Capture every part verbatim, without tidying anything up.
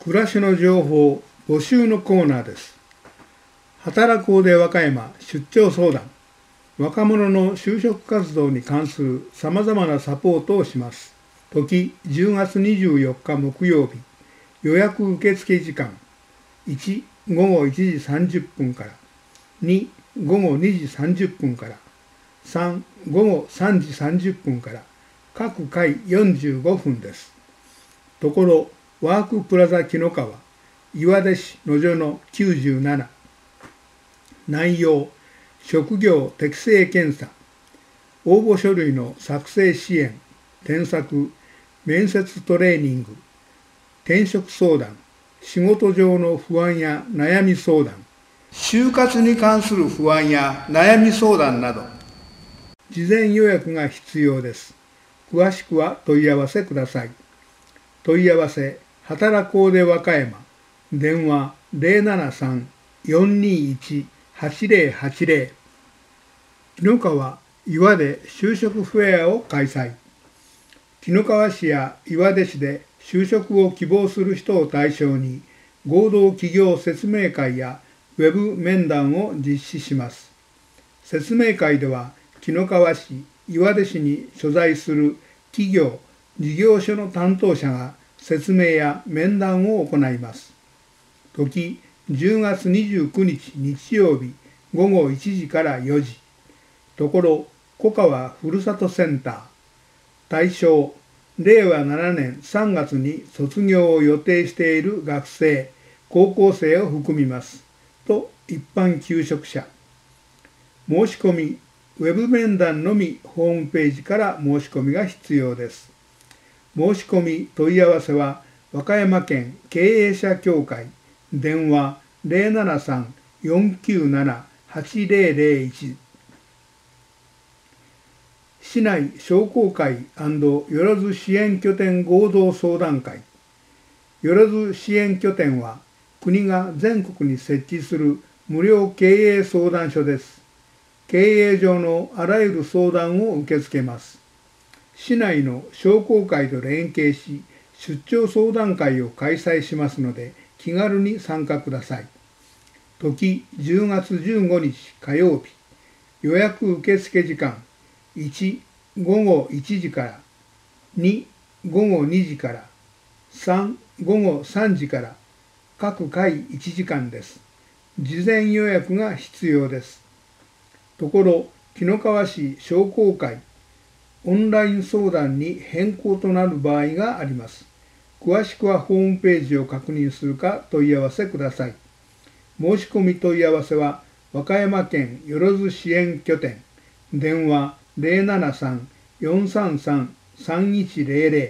暮らしの情報募集のコーナーです。働こうで和歌山出張相談。若者の就職活動に関するさまざまなサポートをします。時じゅうがつにじゅうよっか木曜日。予約受付時間いち、午後いちじさんじゅっぷんからに、午後にじさんじゅっぷんからさん、午後さんじさんじゅっぷんから各回よんじゅうごふんです。ところワークプラザ紀の川岩出市野所のきゅうじゅうなな。内容職業適性検査、応募書類の作成支援、添削、面接トレーニング、転職相談、仕事上の不安や悩み相談、就活に関する不安や悩み相談など、事前予約が必要です。詳しくは問い合わせください。問い合わせ、働こうで和歌山、電話ゼロななさん、よんにいち、はちゼロはちゼロ。紀の川岩出就職フェアを開催。紀の川市や岩出市で就職を希望する人を対象に合同企業説明会やウェブ面談を実施します。説明会では紀の川市、岩出市に所在する企業、事業所の担当者が説明や面談を行います。時じゅうがつにじゅうくにち日曜日午後いちじからよじ。ところ小川ふるさとセンター。対象れいわななねんさんがつに卒業を予定している学生、高校生を含みます。と一般求職者。申し込み、ウェブ面談のみホームページから申し込みが必要です。申し込み問い合わせは和歌山県経営者協会、電話ゼロななさん、よんきゅうなな、はちゼロゼロいち。市内商工会&よろず支援拠点合同相談会。よろず支援拠点は国が全国に設置する無料経営相談所です。経営上のあらゆる相談を受け付けます。市内の商工会と連携し、出張相談会を開催しますので、気軽に参加ください。時じゅうがつじゅうごにち火曜日。予約受付時間いち、午後いちじからに、午後にじからさん、午後さんじから各回いちじかんです。事前予約が必要です。ところ紀の川市商工会オンライン相談に変更となる場合があります。詳しくはホームページを確認するか問い合わせください。申し込み問い合わせは和歌山県よろず支援拠点、電話ゼロななさん、よんさんさん、さんいちゼロゼロ。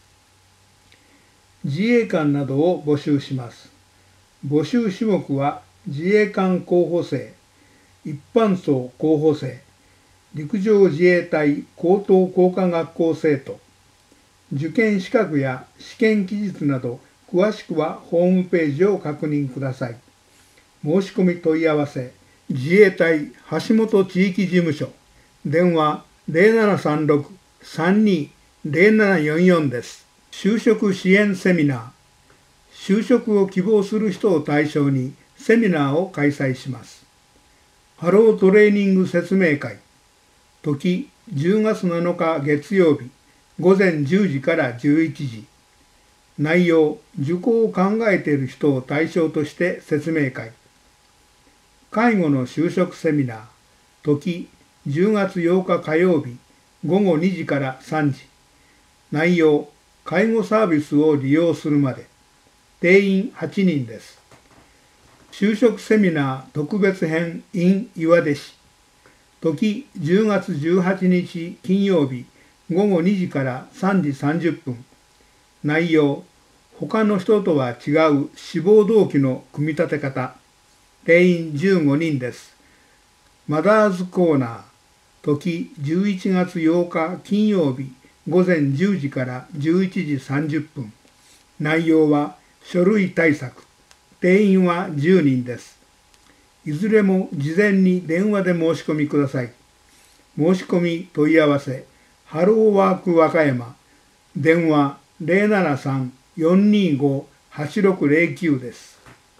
自衛官などを募集します。募集種目は自衛官候補生、一般層候補生、陸上自衛隊高等工科学校生徒。受験資格や試験期日など詳しくはホームページを確認ください。申し込み問い合わせ、自衛隊橋本地域事務所、電話ゼロななさんろく、さんに、ゼロななよんよんです。就職支援セミナー。就職を希望する人を対象にセミナーを開催します。ハロートレーニング説明会。時じゅうがつなのか月曜日、ごぜんじゅうじからじゅういちじ。内容、受講を考えている人を対象として説明会。介護の就職セミナー。時じゅうがつようか火曜日、ごごにじからさんじ。内容、介護サービスを利用するまで。定員はちにんです。就職セミナー特別編 in 岩出市。時じゅうがつじゅうはちにち金曜日、ごごにじからさんじさんじゅっぷん。内容、他の人とは違う志望動機の組み立て方。定員じゅうごにんです。マダーズコーナー。時じゅういちがつようか金曜日、ごぜんじゅうじからじゅういちじさんじゅっぷん。内容は書類対策。定員はじゅうにんです。いずれも事前に電話で申し込みください。申し込み問い合わせ、ハローワーク和歌山、電話ゼロななさん、よんにご、 はちろくゼロきゅうです。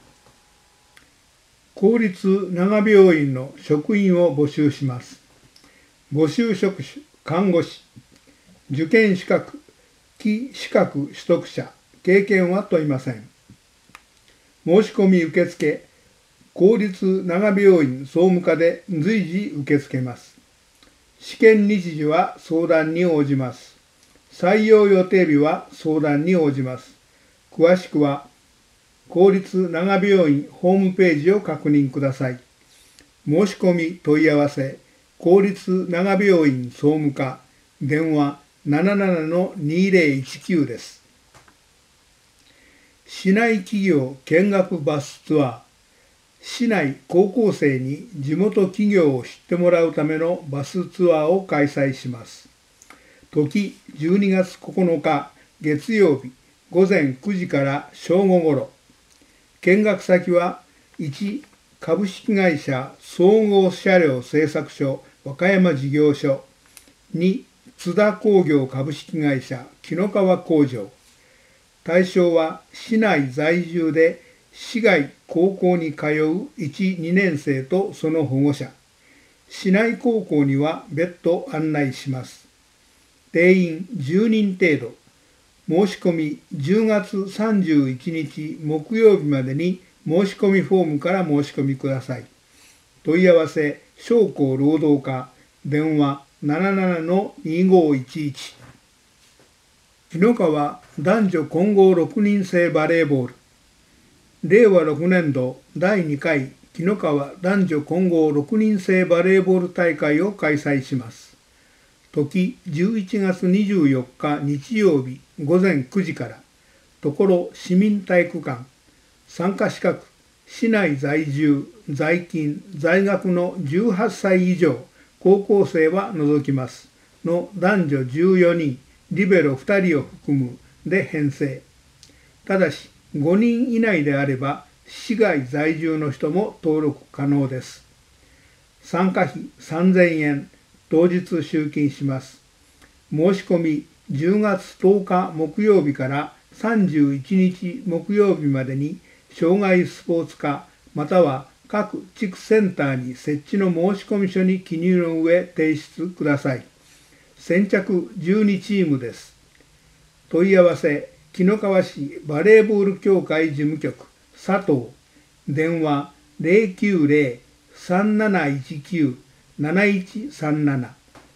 公立長病院の職員を募集します。募集職種、看護師、受験資格、非資格取得者、経験は問いません。申し込み受付、公立長病院総務課で随時受け付けます。試験日時は相談に応じます。採用予定日は相談に応じます。詳しくは、公立長病院ホームページを確認ください。申し込み問い合わせ、公立長病院総務課、電話 ななななのにぜろいちきゅう です。市内企業見学バスツアー、市内高校生に地元企業を知ってもらうためのバスツアーを開催します。時じゅうにがつここのか月曜日ごぜんくじから正午ごろ。見学先はいち株式会社総合車両製作所和歌山事業所、に津田工業株式会社紀の川工場。対象は市内在住で市外高校に通ういち、にねん生とその保護者。市内高校には別途案内します。定員じゅうにん程度。申し込みじゅうがつさんじゅういちにち木曜日までに申し込みフォームから申し込みください。問い合わせ商工労働課、電話 ななななのにごいちいち。紀の川男女混合ろくにん制バレーボール。れいわろくねんどだいにかい紀の川男女混合ろくにん制バレーボール大会を開催します。時じゅういちがつにじゅうよっか日曜日ごぜんくじから、ところ市民体育館。参加資格、市内在住、在勤、在学のじゅうはっさい以上、高校生は除きます。の男女じゅうよにん、リベロふたりを含むで編成。ただし、ごにん以内であれば、市外在住の人も登録可能です。参加費さんぜんえん、当日集金します。申し込みじゅうがつとおか木曜日からさんじゅういちにち木曜日までに障害スポーツ課または各地区センターに設置の申込書に記入の上提出ください。先着じゅうにチームです。問い合わせ紀の川市バレーボール協会事務局佐藤、電話 ゼロきゅうゼロ さんなないちきゅう なないちさんなな。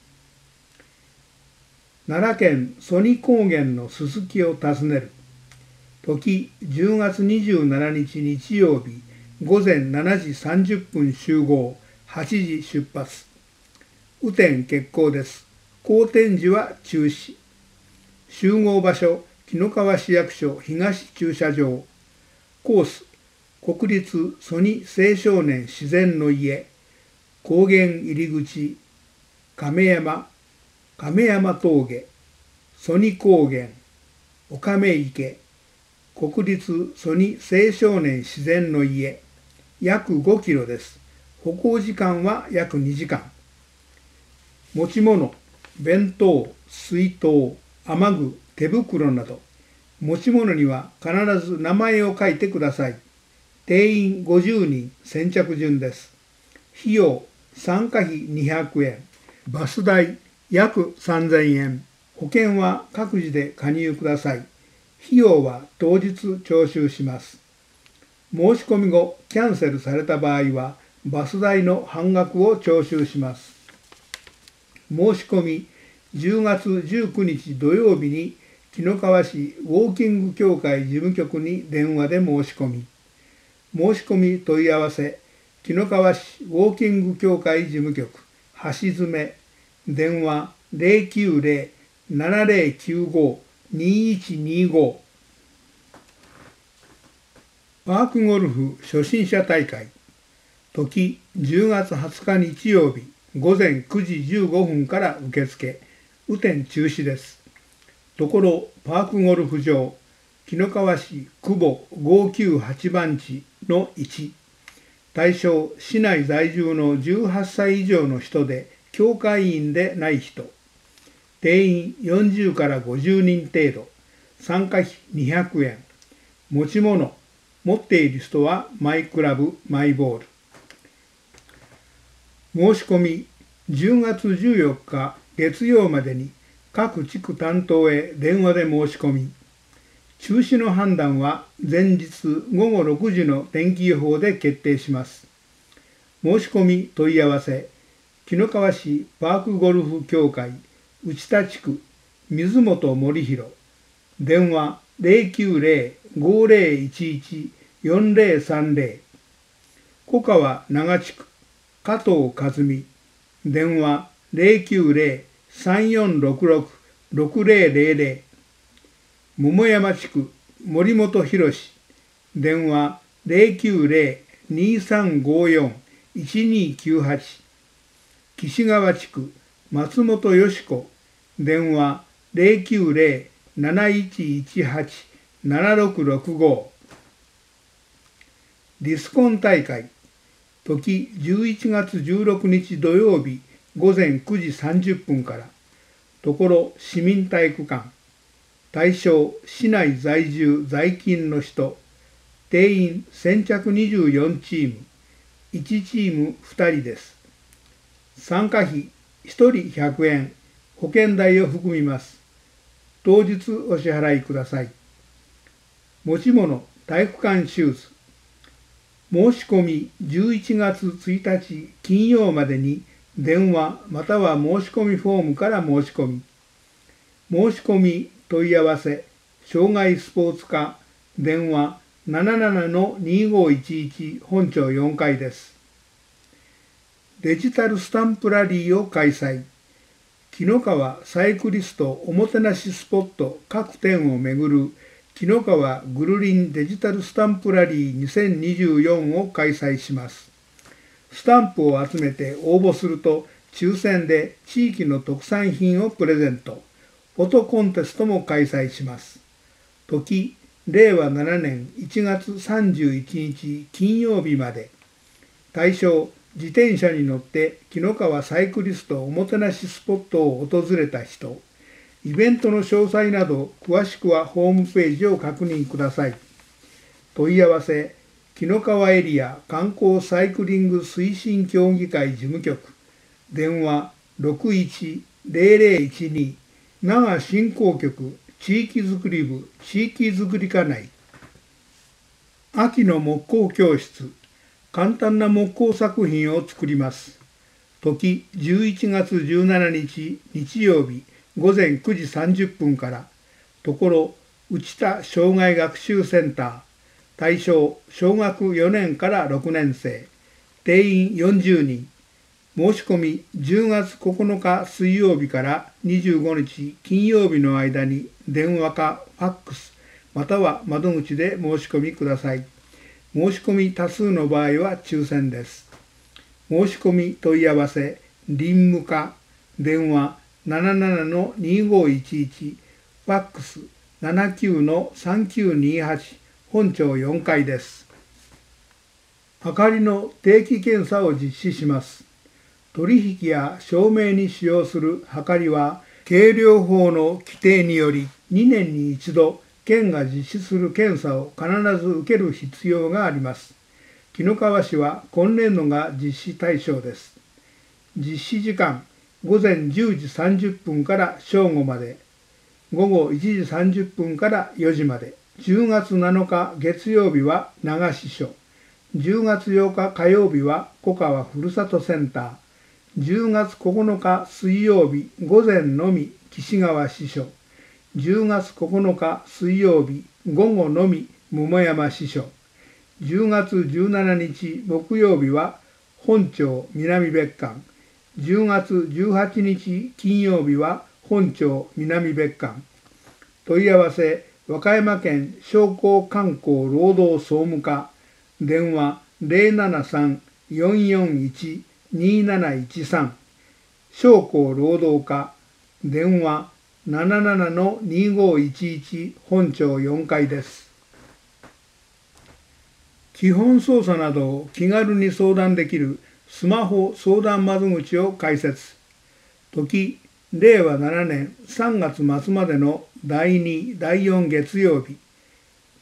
奈良県曽爾高原のすすきを訪ねる。時じゅうがつにじゅうしちにち日曜日ごぜんしちじさんじゅっぷん集合、はちじ出発。雨天決行です。好天時は中止。集合場所紀の川市役所東駐車場。コース国立曽爾青少年自然の家。高原入り口亀山亀山峠曽爾高原おかめ池国立曽爾青少年自然の家。約ごキロです。歩行時間は約にじかん。持ち物弁当水筒雨具手袋など持ち物には必ず名前を書いてください。定員ごじゅうにん先着順です。費用参加費にひゃくえん、バス代約さんぜんえん、保険は各自で加入ください。費用は当日徴収します。申し込み後キャンセルされた場合はバス代の半額を徴収します。申し込みじゅうがつじゅうくにち土曜日に紀の川市ウォーキング協会事務局に電話で申し込み。申し込み問い合わせ紀の川市ウォーキング協会事務局橋爪電話 ゼロきゅうゼロ ななゼロきゅうご にいちにご。パークゴルフ初心者大会。時じゅうがつはつか日曜日ごぜんくじじゅうごふんから受付。雨天中止です。ところパークゴルフ場紀の川市久保ごひゃくきゅうじゅうはちばん地のいち。対象市内在住のじゅうはっさい以上の人で教会員でない人。定員よんじゅうからごじゅうにん程度。参加費にひゃくえん。 持ち物、持っている人はマイクラブ、マイボール。申し込み、じゅうがつじゅうよっか月曜までに各地区担当へ電話で申し込み、中止の判断は前日ごごろくじの天気予報で決定します。申し込み問い合わせ、紀の川市パークゴルフ協会内田地区水本森弘、電話 ゼロきゅうゼロ ごゼロいちいち よんゼロさんゼロ、小川長地区加藤和美、電話 ゼロきゅうゼロ さんよんろくろく ろくゼロゼロゼロ、桃山地区森本博、電話 ゼロきゅうゼロ にさんごよん いちにきゅうはち、岸川地区松本よし子、電話 ゼロきゅうゼロ なないちいちはち ななろくろくご、ディスコン大会、時じゅういちがつじゅうろくにち土曜日ごぜんくじさんじゅっぷんから、ところ市民体育館、対象市内在住在勤の人、定員先着にじゅうよんチーム、いちチームふたりです。参加費ひとりひゃくえん、保険代を含みます。当日お支払いください。持ち物、体育館シューズ。申し込みじゅういちがつついたち金曜までに電話または申し込みフォームから申し込み。申し込み問い合わせ、障害スポーツ課、電話 ななななのにごいちいち 本庁よんかいです。デジタルスタンプラリーを開催。紀の川サイクリストおもてなしスポット各店をめぐる紀の川ぐるりんデジタルスタンプラリーにせんにじゅうよんを開催します。スタンプを集めて応募すると抽選で地域の特産品をプレゼント。フォトコンテストも開催します。時、れいわななねんいちがつさんじゅういちにち金曜日まで。対象、自転車に乗って紀の川サイクリストおもてなしスポットを訪れた人。イベントの詳細など詳しくはホームページを確認ください。問い合わせ、紀の川エリア観光サイクリング推進協議会事務局、電話 ろくいちゼロゼロいちに、那賀振興局地域づくり部地域づくり課内。秋の木工教室、簡単な木工作品を作ります。時じゅういちがつじゅうしちにち日曜日ごぜんくじさんじゅっぷんから、ところ内田障害学習センター、対象小学よねんからろくねんせい、定員よんじゅうにん、申し込みじゅうがつここのか水曜日からにじゅうごにち金曜日の間に電話かファックスまたは窓口で申し込みください。申し込み多数の場合は抽選です。申し込み問い合わせ、林務課、電話 ななななのにごいちいち、ファックス ななきゅうのさんきゅうにはち、本庁よんかいです。明かりの定期検査を実施します。取引や証明に使用する明かりは、計量法の規定によりにねんに一度、県が実施する検査を必ず受ける必要があります。紀の川市は今年度が実施対象です。実施時間、ごぜんじゅうじさんじゅっぷんから正午まで、ごごいちじさんじゅっぷんからよじまで、じゅうがつなのか月曜日は那賀支所、じゅうがつようか火曜日は小川ふるさとセンター、じゅうがつここのか水曜日午前のみ岸川支所、じゅうがつここのか水曜日午後のみ桃山支所、じゅうがつじゅうしちにち木曜日は本庁南別館、じゅうがつじゅうはちにち金曜日は本庁南別館。問い合わせ、和歌山県商工観光労働総務課、電話 ゼロななさん よんよんいち になないちさん、商工労働課、電話 ななななのにごいちいち 本庁よんかいです。基本操作などを気軽に相談できるスマホ相談窓口を開設。時、れいわななねんさんがつまつまでのだいに、だいよん月曜日。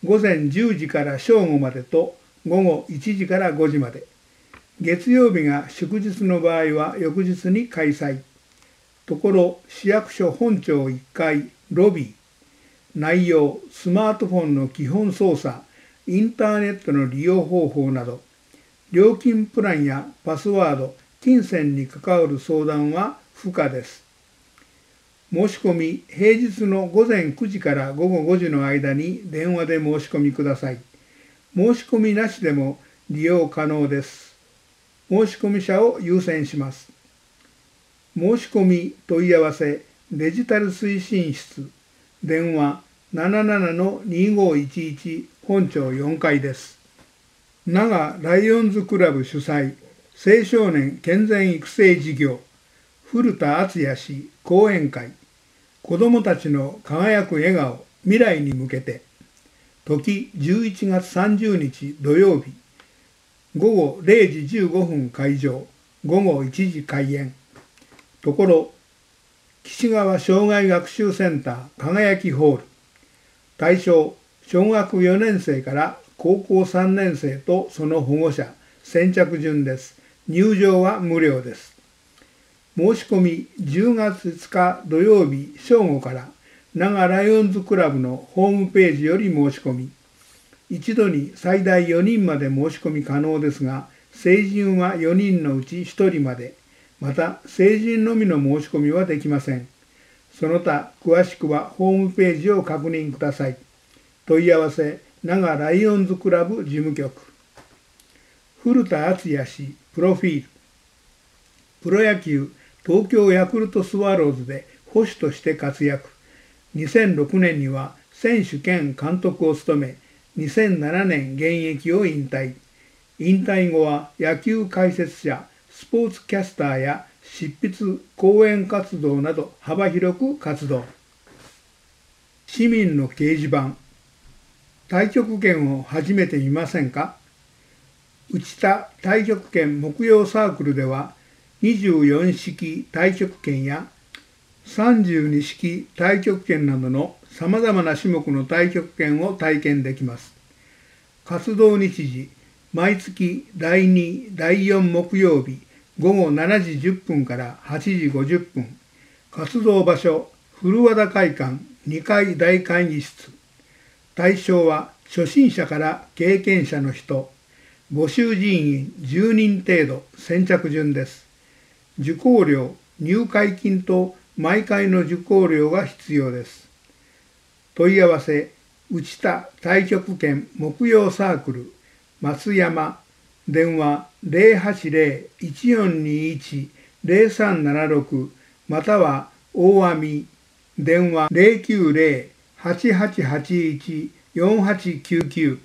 午前じゅうじから正午までと午後いちじからごじまで。月曜日が祝日の場合は翌日に開催。ところ市役所本庁いっかいロビー。内容、スマートフォンの基本操作、インターネットの利用方法など、料金プランやパスワード、金銭に関わる相談は不可です。申し込み、平日の午前くじから午後ごじの間に電話で申し込みください。申し込みなしでも利用可能です。申し込み者を優先します。申し込み問い合わせデジタル推進室電話 ななななのにごいちいち 本庁よんかいです。奈賀ライオンズクラブ主催青少年健全育成事業古田敦也氏講演会子どもたちの輝く笑顔未来に向けて時じゅういちがつさんじゅうにち土曜日午後れいじじゅうごふん開場午後いちじ開演ところ岸川障害学習センター輝きホール対象小学よねんせいから高校さんねんせいとその保護者先着順です。入場は無料です。申し込みじゅうがついつか土曜日正午から奈良ライオンズクラブのホームページより申し込み一度に最大よにんまで申し込み可能ですが成人はよにんのうちひとりまでまた成人のみの申し込みはできません。その他詳しくはホームページを確認ください。問い合わせ奈良ライオンズクラブ事務局古田敦也氏プロフィールプロ野球東京ヤクルトスワローズで捕手として活躍にせんろくねんには選手兼監督を務めにせんななねん現役を引退引退後は野球解説者スポーツキャスターや執筆講演活動など幅広く活動市民の掲示板太極拳を初めて見ませんか内田太極拳木曜サークルではにじゅうよんしき太極拳やさんじゅうにしき太極拳などのさまざまな種目の太極拳を体験できます。活動日時毎月だいに、だいよん木曜日午後しちじじゅっぷんからはちじごじゅっぷん活動場所古和田会館にかい大会議室対象は初心者から経験者の人募集人員じゅうにん程度先着順です。受講料入会金と毎回の受講料が必要です。問い合わせ内田太極拳木曜サークル松山電話 ゼロはちゼロ いちよんにいち ゼロさんななろく または大網電話 ゼロきゅうゼロ はちはちはちいち よんはちきゅうきゅ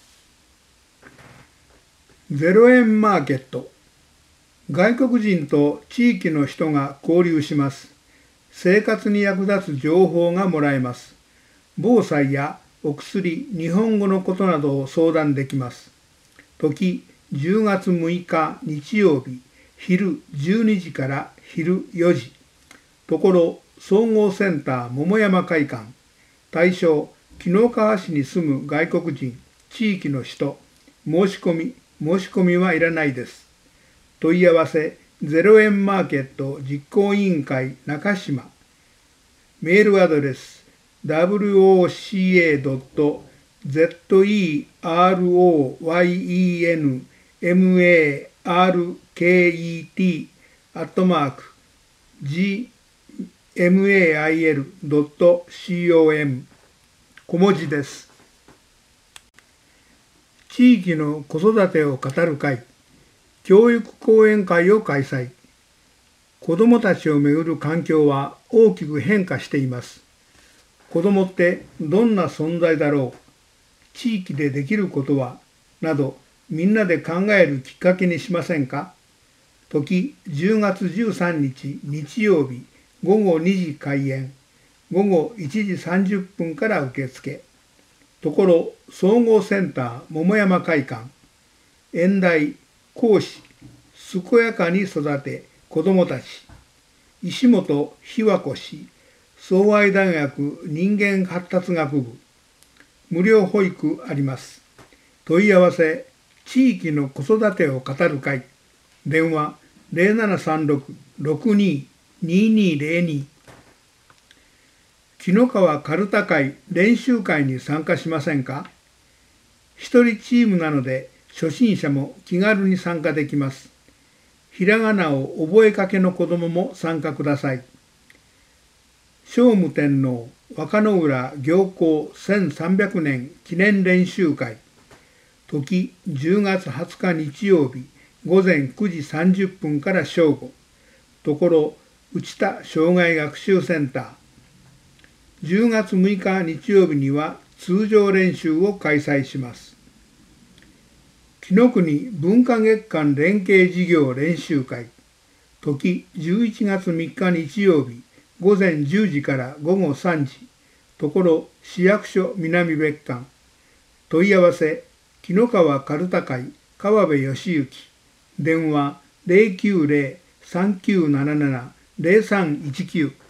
うゼロえんマーケット外国人と地域の人が交流します。生活に役立つ情報がもらえます。防災やお薬、日本語のことなどを相談できます。時じゅうがつむいか日曜日昼じゅうにじから昼よじところ総合センター桃山会館対象紀の川市に住む外国人地域の人申し込み申し込みはいらないです。問い合わせゼロえんマーケット実行委員会中島メールアドレス ダブリューオーシーエードットゼットイーアールオーワイイーエヌエムエーアールケーイーティー アットマーク ジーエムエーアイエルドットコム 小文字です。地域の子育てを語る会教育講演会を開催子どもたちをめぐる環境は大きく変化しています。子どもってどんな存在だろう地域でできることはなどみんなで考えるきっかけにしませんか。時じゅうがつじゅうさんにち日曜日午後にじ開演午後いちじさんじゅっぷんから受付ところ総合センター桃山会館演題講師健やかに育て子どもたち石本日和子氏総愛大学人間発達学部無料保育あります。問い合わせ、地域の子育てを語る会。電話、ゼロななさんろく ろくにー にーにーゼロに。紀の川かるた会練習会に参加しませんか？一人チームなので初心者も気軽に参加できます。ひらがなを覚えかけの子どもも参加ください。聖武天皇若野浦行幸せんさんびゃくねん記念練習会。時じゅうがつはつか日曜日ごぜんくじさんじゅっぷんから正午。ところ内田障害学習センター。じゅうがつむいか日曜日には通常練習を開催します。紀の国文化月間連携事業練習会。時じゅういちがつみっか日曜日ごぜんじゅうじからごごさんじ。ところ市役所南別館。問い合わせ紀の川かるた会川辺義行。電話 ゼロきゅうゼロ さんきゅうななな ゼロさんいちきゅう。